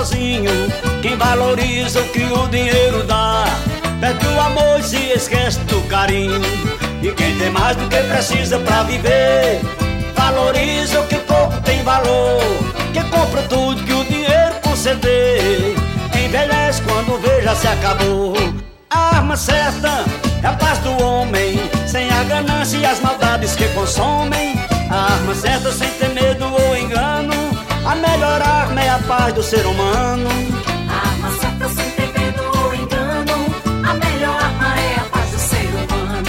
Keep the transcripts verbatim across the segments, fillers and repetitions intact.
sozinho quem valoriza o que o dinheiro dá. Perde o amor e se esquece do carinho. E quem tem mais do que precisa pra viver valoriza o que pouco tem valor. Quem compra tudo que o dinheiro conceder envelhece quando vê já se acabou. A arma certa é a paz do homem, sem a ganância e as maldades que consomem. A arma certa sem ter medo ou engano, a melhor arma é a paz do ser humano. A arma certa sem ter medo ou engano, a melhor arma é a paz do ser humano.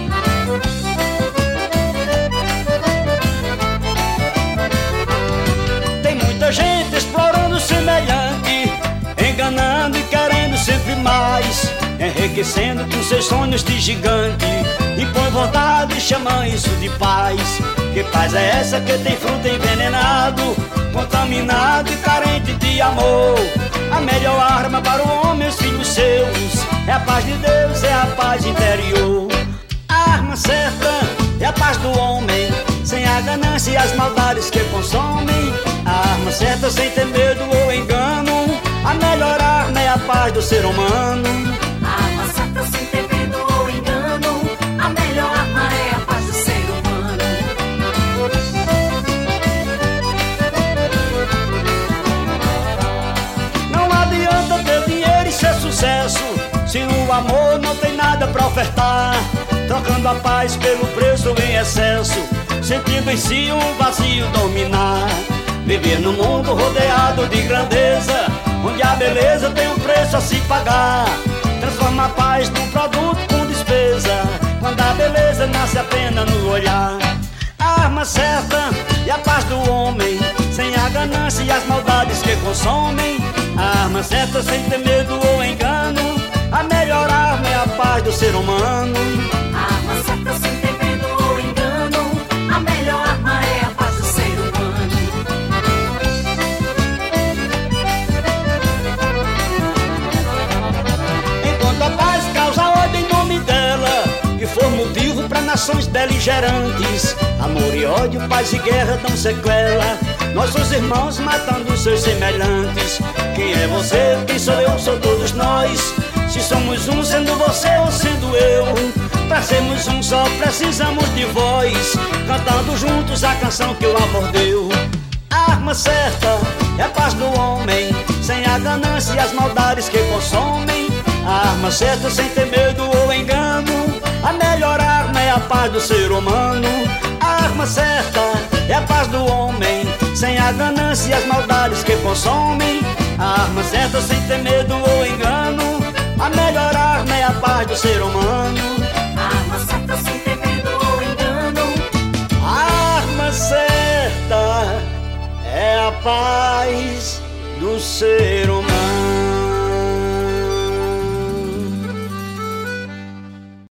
Tem muita gente explorando o semelhante, enganando e querendo sempre mais, enriquecendo com seus sonhos de gigante, e põe vontade e chama isso de paz. Que paz é essa que tem fruto envenenado, contaminado e carente de amor? A melhor arma para o homem e os filhos seus é a paz de Deus, é a paz interior. A arma certa é a paz do homem, sem a ganância e as maldades que consomem. A arma certa sem ter medo ou engano, a melhor arma é a paz do ser humano. A arma certa sem ter medo ou engano, a melhor arma é a paz do ser humano. Não adianta ter dinheiro e ser sucesso se o amor não tem nada pra ofertar. Trocando a paz pelo preço em excesso, sentindo em si um vazio dominar. Viver no mundo rodeado de grandeza, onde a beleza tem um preço a se pagar. Transforma a paz num produto com despesa, quando a beleza nasce apenas no olhar. A arma certa é a paz do homem, sem a ganância e as maldades que consomem. A arma certa sem ter medo ou engano, a melhor arma é a paz do ser humano. A arma certa sem ter medo ou engano, a melhor arma é a paz do ser humano. Enquanto a paz causa ódio em nome dela e for motivo para nações beligerantes, amor e ódio, paz e guerra dão sequela. Nós os irmãos matando seus semelhantes. Quem é você? Quem sou eu? Sou todos nós. Se somos um, sendo você ou sendo eu, pra sermos um só precisamos de voz, cantando juntos a canção que o amor deu. A arma certa é a paz do homem, sem a ganância e as maldades que consomem. A arma certa sem ter medo ou engano, a melhor arma é a paz do ser humano. A arma certa é a paz do homem, sem a ganância e as maldades que consomem. A arma certa sem ter medo ou engano, a melhor arma é a paz do ser humano. A arma certa sem ter medo ou engano, A arma certa é a paz do ser humano.